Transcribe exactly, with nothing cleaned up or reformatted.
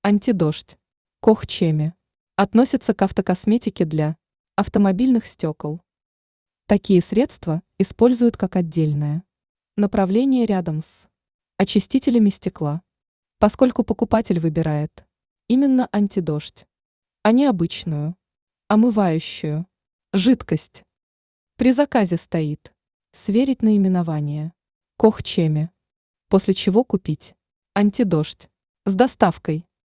Антидождь. Кох-Чеми. Относится к автокосметике для автомобильных стекол. Такие средства используют как отдельное направление рядом с очистителями стекла, поскольку покупатель выбирает именно антидождь, а не обычную омывающую жидкость. При заказе стоит сверить наименование Кох-Чеми, после чего купить антидождь с доставкой.